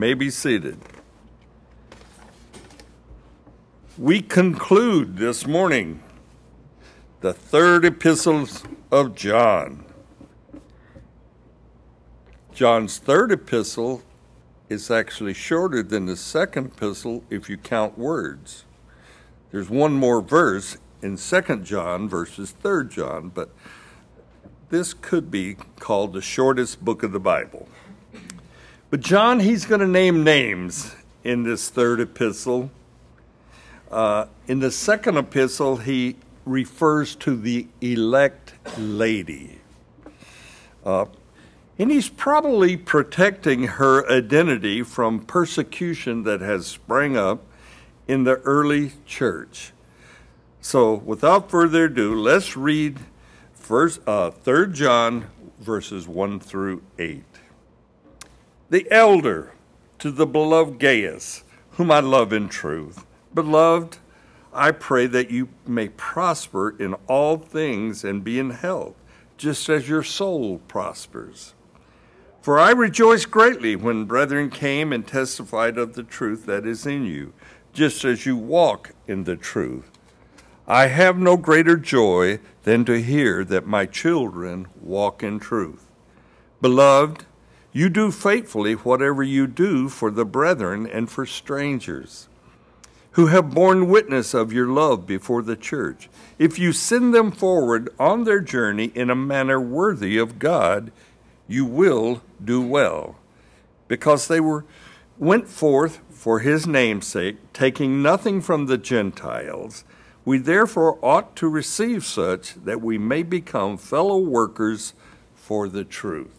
May be seated. We conclude this morning the third epistle of John. John's third epistle is actually shorter than the second epistle if you count words. There's one more verse in 2 John versus 3 John, but this could be called the shortest book of the Bible. But John, he's going to name names in this third epistle. In the second epistle, he refers to the elect lady. And he's probably protecting her identity from persecution that has sprang up in the early church. So without further ado, let's read 3 John verses 1 through 8. The elder to the beloved Gaius, whom I love in truth. Beloved, I pray that you may prosper in all things and be in health, just as your soul prospers. For I rejoiced greatly when brethren came and testified of the truth that is in you, just as you walk in the truth. I have no greater joy than to hear that my children walk in truth. Beloved, you do faithfully whatever you do for the brethren and for strangers, who have borne witness of your love before the church. If you send them forward on their journey in a manner worthy of God, you will do well, because they went forth for his name's sake, taking nothing from the Gentiles. We therefore ought to receive such that we may become fellow workers for the truth.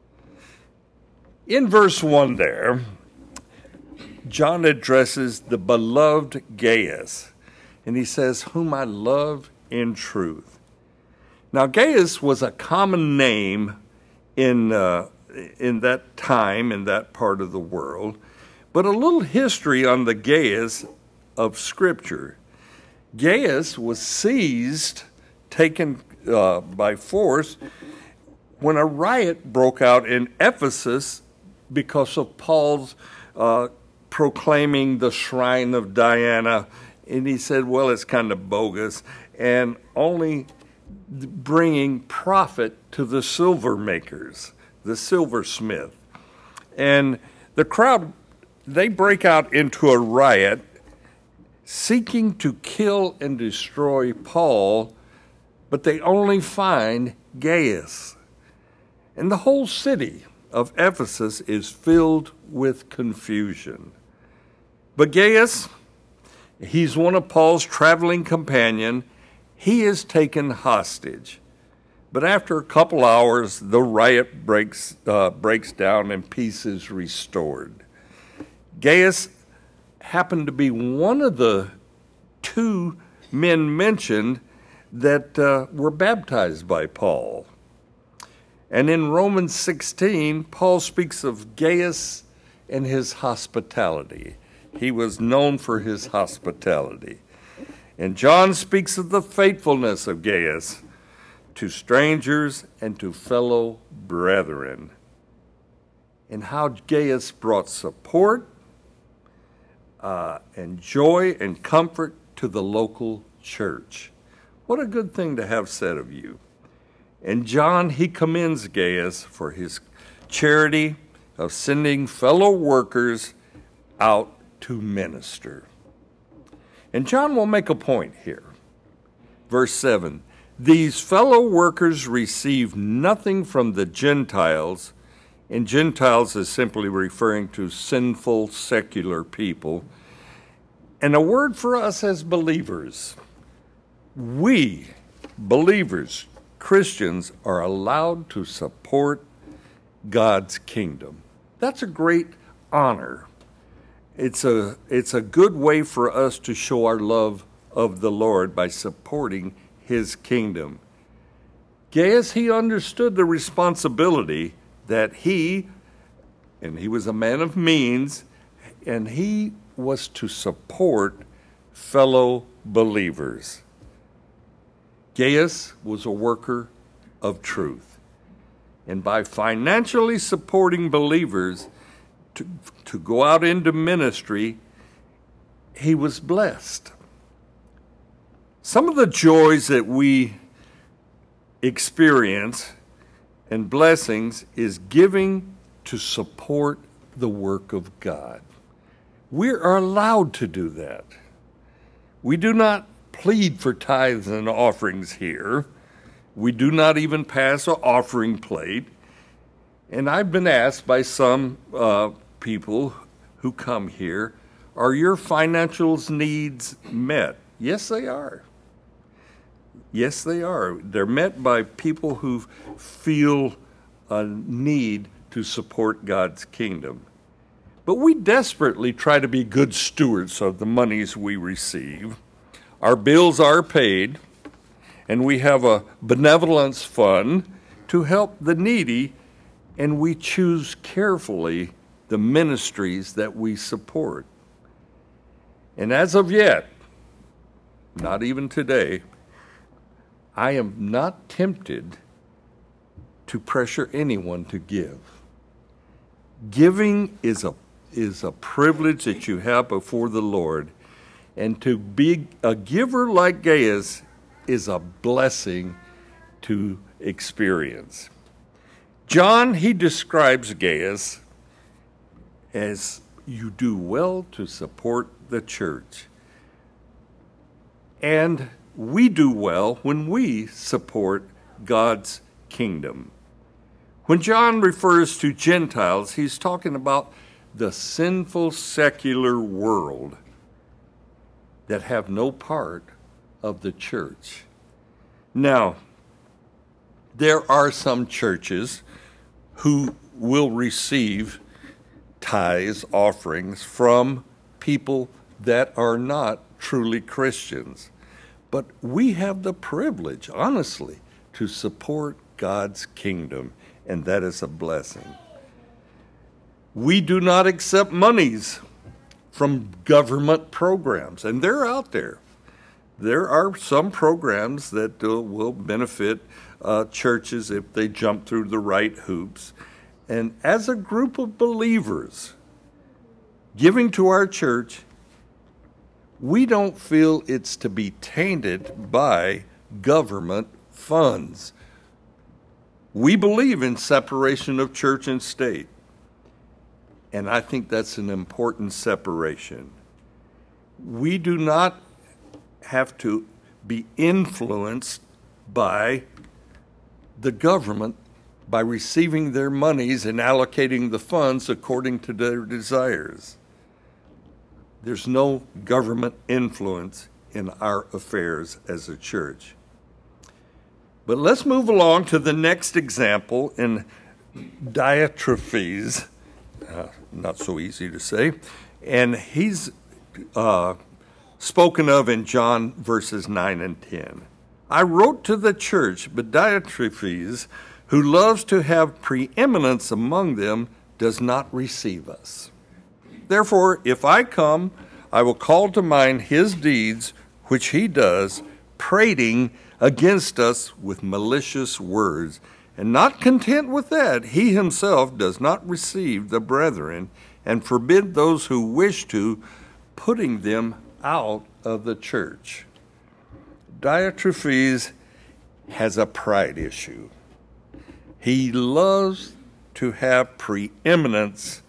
In verse 1 there, John addresses the beloved Gaius, and he says, whom I love in truth. Now, Gaius was a common name in that time, in that part of the world, but a little history on the Gaius of Scripture. Gaius was seized, taken by force, when a riot broke out in Ephesus because of Paul's proclaiming the shrine of Diana. And he said, well, it's kind of bogus, and only bringing profit to the silver makers, the silversmith. And the crowd, they break out into a riot, seeking to kill and destroy Paul, but they only find Gaius. And the whole city of Ephesus is filled with confusion. But Gaius, he's one of Paul's traveling companion. He is taken hostage. But after a couple hours, the riot breaks down and peace is restored. Gaius happened to be one of the two men mentioned that were baptized by Paul. And in Romans 16, Paul speaks of Gaius and his hospitality. He was known for his hospitality. And John speaks of the faithfulness of Gaius to strangers and to fellow brethren, and how Gaius brought support and joy and comfort to the local church. What a good thing to have said of you. And John, he commends Gaius for his charity of sending fellow workers out to minister. And John will make a point here. Verse 7, these fellow workers receive nothing from the Gentiles, and Gentiles is simply referring to sinful, secular people. And a word for us as believers. We, believers, Christians, are allowed to support God's kingdom. That's a great honor. It's a good way for us to show our love of the Lord by supporting his kingdom. Gaius, he understood the responsibility that he was a man of means, and he was to support fellow believers. Gaius was a worker of truth. And by financially supporting believers to go out into ministry, he was blessed. Some of the joys that we experience and blessings is giving to support the work of God. We are allowed to do that. We do not plead for tithes and offerings here. We do not even pass an offering plate. And I've been asked by some people who come here, are your financial needs met? Yes, they are. Yes, they are. They're met by people who feel a need to support God's kingdom. But we desperately try to be good stewards of the monies we receive. Our bills are paid, and we have a benevolence fund to help the needy, and we choose carefully the ministries that we support. And as of yet, not even today, I am not tempted to pressure anyone to give. Giving is a privilege that you have before the Lord, and to be a giver like Gaius is a blessing to experience. John, he describes Gaius as you do well to support the church. And we do well when we support God's kingdom. When John refers to Gentiles, he's talking about the sinful secular world that have no part of the church. Now, there are some churches who will receive tithes, offerings from people that are not truly Christians. But we have the privilege, honestly, to support God's kingdom, and that is a blessing. We do not accept monies from government programs, and they're out there. There are some programs that will benefit churches if they jump through the right hoops. And as a group of believers giving to our church, we don't feel it's to be tainted by government funds. We believe in separation of church and state. And I think that's an important separation. We do not have to be influenced by the government by receiving their monies and allocating the funds according to their desires. There's no government influence in our affairs as a church. But let's move along to the next example in Diotrephes. Not so easy to say. And he's spoken of in John verses 9 and 10. I wrote to the church, but Diotrephes, who loves to have preeminence among them, does not receive us. Therefore, if I come, I will call to mind his deeds, which he does, prating against us with malicious words. And not content with that, he himself does not receive the brethren, and forbid those who wish to, putting them out of the church. Diotrephes has a pride issue. He loves to have preeminence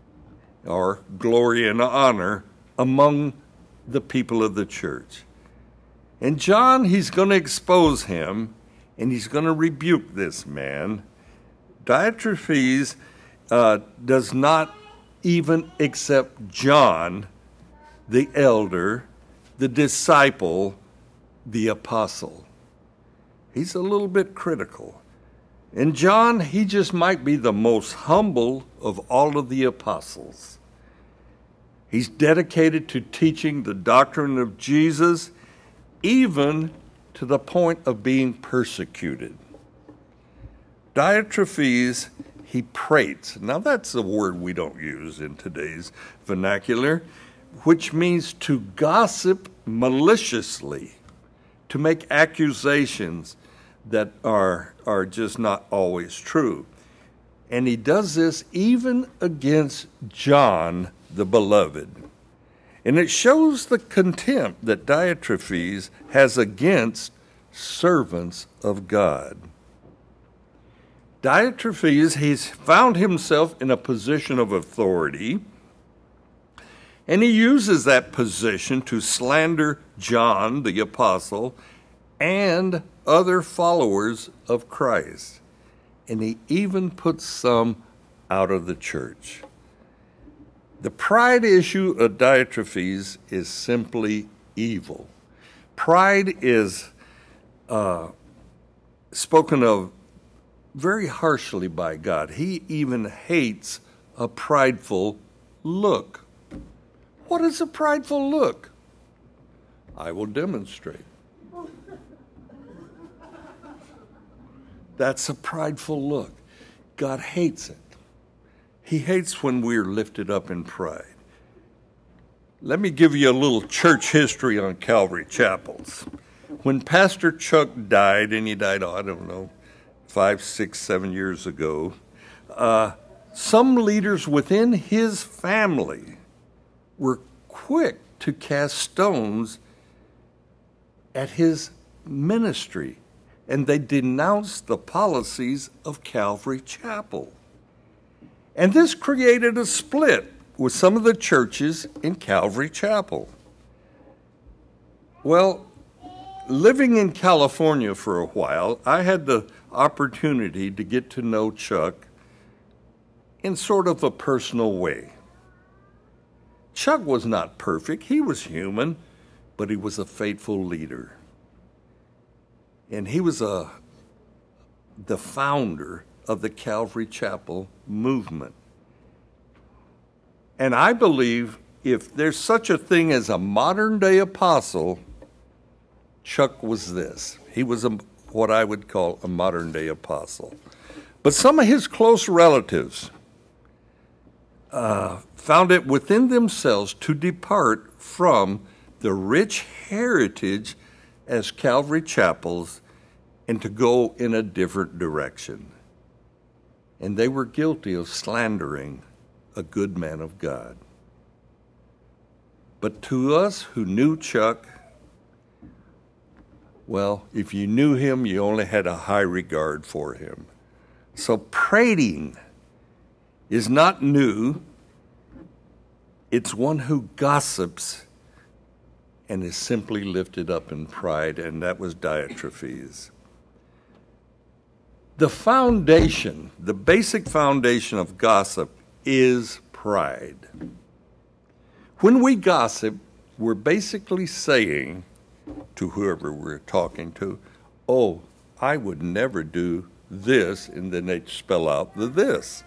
or glory and honor among the people of the church. And John, he's going to expose him, and he's going to rebuke this man. Diotrephes does not even accept John, the elder, the disciple, the apostle. He's a little bit critical. And John, he just might be the most humble of all of the apostles. He's dedicated to teaching the doctrine of Jesus, even to the point of being persecuted. Diotrephes, he prates. Now that's a word we don't use in today's vernacular, which means to gossip maliciously, to make accusations that are just not always true. And he does this even against John the Beloved. And it shows the contempt that Diotrephes has against servants of God. Diotrephes, he's found himself in a position of authority, and he uses that position to slander John the apostle and other followers of Christ. And he even puts some out of the church. The pride issue of Diotrephes is simply evil. Pride is spoken of very harshly by God. He even hates a prideful look. What is a prideful look? I will demonstrate. That's a prideful look. God hates it. He hates when we're lifted up in pride. Let me give you a little church history on Calvary Chapels. When Pastor Chuck died, and he died, I don't know, 5, 6, 7 years ago, some leaders within his family were quick to cast stones at his ministry, and they denounced the policies of Calvary Chapel. And this created a split with some of the churches in Calvary Chapel. Well, living in California for a while, I had the opportunity to get to know Chuck in sort of a personal way. Chuck was not perfect. He was human, but he was a faithful leader. And he was the founder of the Calvary Chapel movement. And I believe if there's such a thing as a modern-day apostle, Chuck was this. He was what I would call a modern-day apostle. But some of his close relatives found it within themselves to depart from the rich heritage as Calvary Chapels and to go in a different direction. And they were guilty of slandering a good man of God. But to us who knew Chuck, well, if you knew him, you only had a high regard for him. So prating is not new. It's one who gossips and is simply lifted up in pride, and that was Diotrephes. The foundation, the basic foundation of gossip is pride. When we gossip, we're basically saying to whoever we're talking to, oh, I would never do this, and then they spell out the this.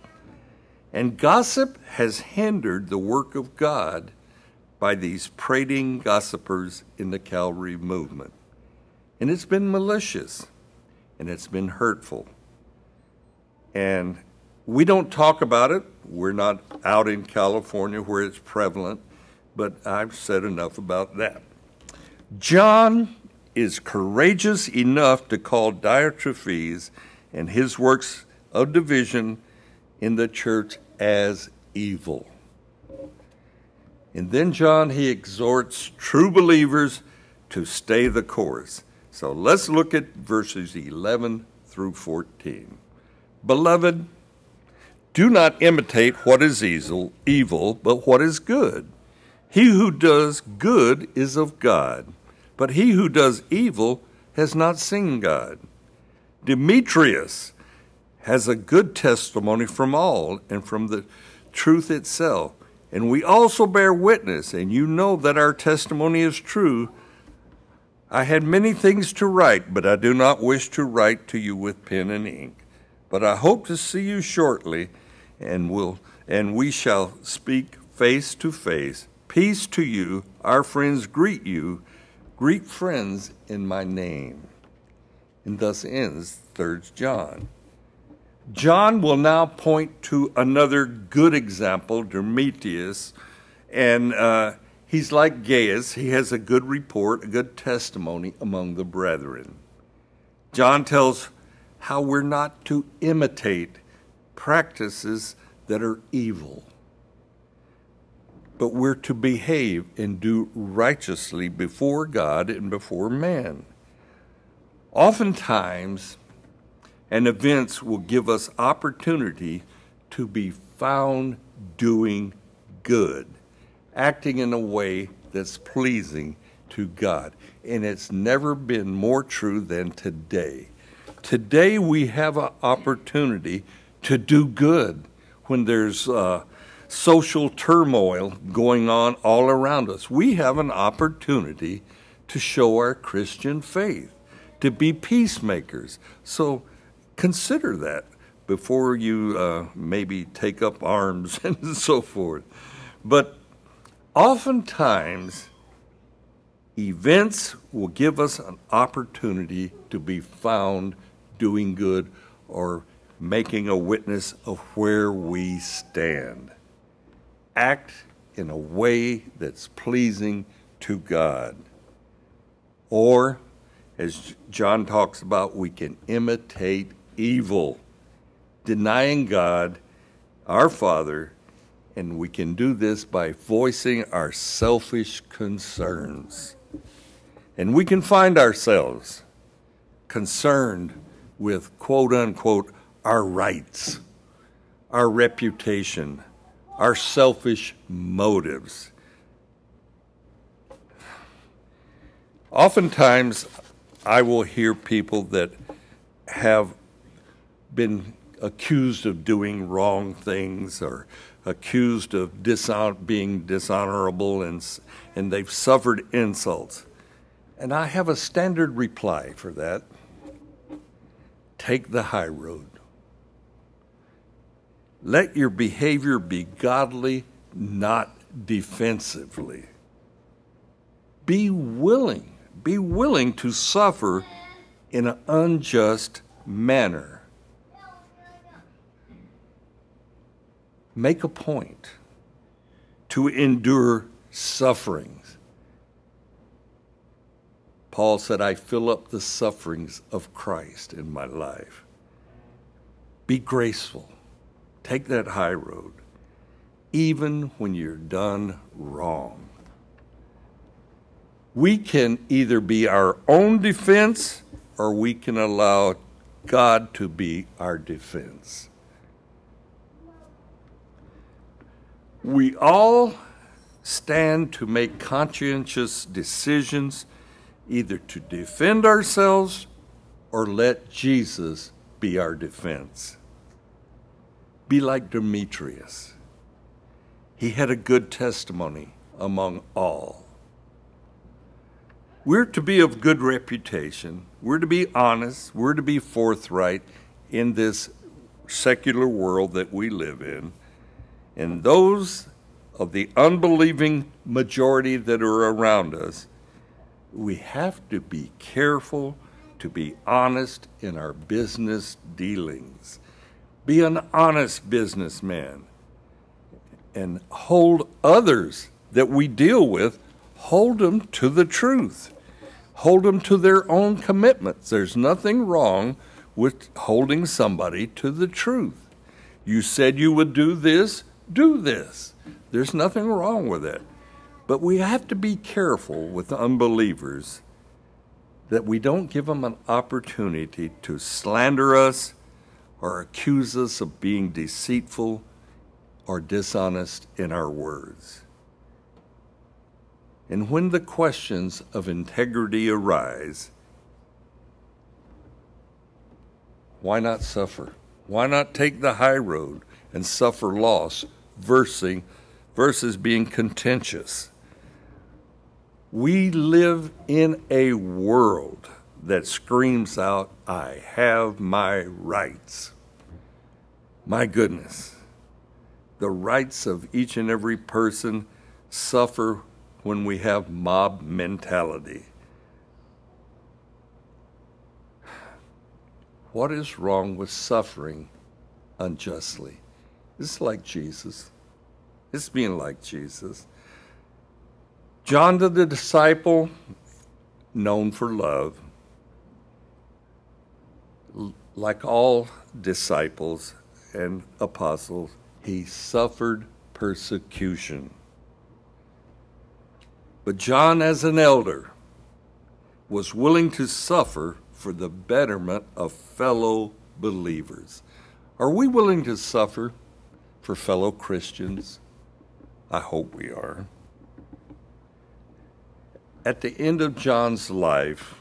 And gossip has hindered the work of God by these prating gossipers in the Calvary movement. And it's been malicious, and it's been hurtful. And we don't talk about it. We're not out in California where it's prevalent, but I've said enough about that. John is courageous enough to call Diotrephes and his works of division in the church as evil. And then John, he exhorts true believers to stay the course. So let's look at verses 11 through 14. Beloved, do not imitate what is evil, but what is good. He who does good is of God, but he who does evil has not seen God. Demetrius has a good testimony from all and from the truth itself. And we also bear witness, and you know that our testimony is true. I had many things to write, but I do not wish to write to you with pen and ink. But I hope to see you shortly, and we shall speak face to face. Peace to you. Our friends greet you. Greet friends in my name. And thus ends 3 John. John will now point to another good example, Demetrius, and he's like Gaius. He has a good report, a good testimony among the brethren. John tells how we're not to imitate practices that are evil. But we're to behave and do righteously before God and before man. Oftentimes, and events will give us opportunity to be found doing good, acting in a way that's pleasing to God. And it's never been more true than today. Today we have an opportunity to do good when there's social turmoil going on all around us. We have an opportunity to show our Christian faith, to be peacemakers. So consider that before you maybe take up arms and so forth. But oftentimes, events will give us an opportunity to be found doing good or making a witness of where we stand. Act in a way that's pleasing to God. Or, as John talks about, we can imitate evil, denying God, our Father, and we can do this by voicing our selfish concerns. And we can find ourselves concerned with, quote unquote, our rights, our reputation, our selfish motives. Oftentimes, I will hear people that have been accused of doing wrong things or accused of being dishonorable, and they've suffered insults. And I have a standard reply for that. Take the high road. Let your behavior be godly, not defensively. Be willing to suffer in an unjust manner. Make a point to endure sufferings. Paul said, I fill up the sufferings of Christ in my life. Be graceful. Take that high road, even when you're done wrong. We can either be our own defense or we can allow God to be our defense. We all stand to make conscientious decisions, either to defend ourselves or let Jesus be our defense. Be like Demetrius. He had a good testimony among all. We're to be of good reputation. We're to be honest. We're to be forthright in this secular world that we live in. And those of the unbelieving majority that are around us, we have to be careful to be honest in our business dealings. Be an honest businessman and hold others that we deal with, hold them to the truth. Hold them to their own commitments. There's nothing wrong with holding somebody to the truth. You said you would do this, do this. There's nothing wrong with it. But we have to be careful with unbelievers that we don't give them an opportunity to slander us or accuse us of being deceitful or dishonest in our words. And when the questions of integrity arise, why not suffer? Why not take the high road and suffer loss versus being contentious? We live in a world that screams out, I have my rights. My goodness, the rights of each and every person suffer when we have mob mentality. What is wrong with suffering unjustly? It's like Jesus. It's being like Jesus. John the disciple, known for love, like all disciples and apostles, he suffered persecution. But John, as an elder, was willing to suffer for the betterment of fellow believers. Are we willing to suffer for fellow Christians? I hope we are. At the end of John's life,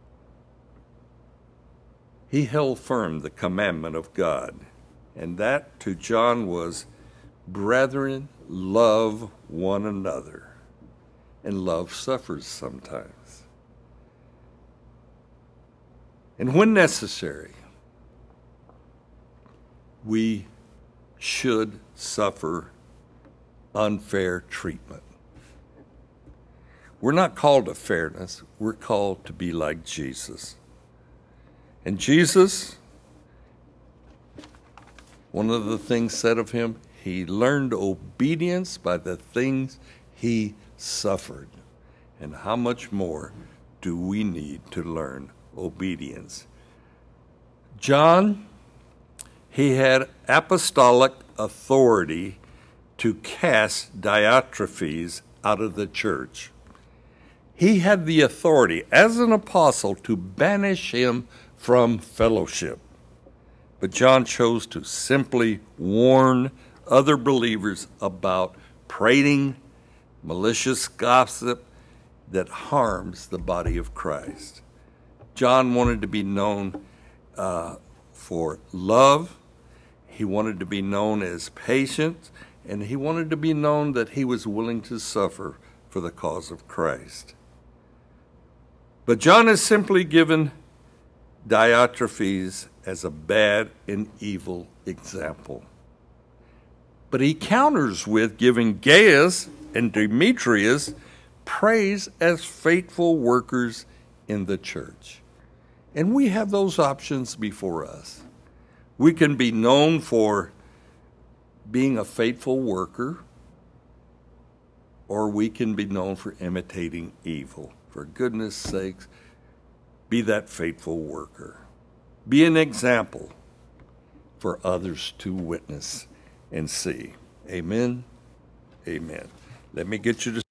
he held firm the commandment of God, and that to John was, "Brethren, love one another." And love suffers sometimes. And when necessary, we should suffer unfair treatment. We're not called to fairness, we're called to be like Jesus. And Jesus, one of the things said of him, he learned obedience by the things he suffered. And how much more do we need to learn obedience? John, he had apostolic authority to cast Diotrephes out of the church. He had the authority as an apostle to banish him from fellowship. But John chose to simply warn other believers about prating, malicious gossip that harms the body of Christ. John wanted to be known for love. He wanted to be known as patient, and he wanted to be known that he was willing to suffer for the cause of Christ. But John has simply given Diotrephes as a bad and evil example. But he counters with giving Gaius and Demetrius praise as faithful workers in the church. And we have those options before us. We can be known for being a faithful worker, or we can be known for imitating evil. For goodness sakes, be that faithful worker. Be an example for others to witness and see. Amen. Amen. Let me get you to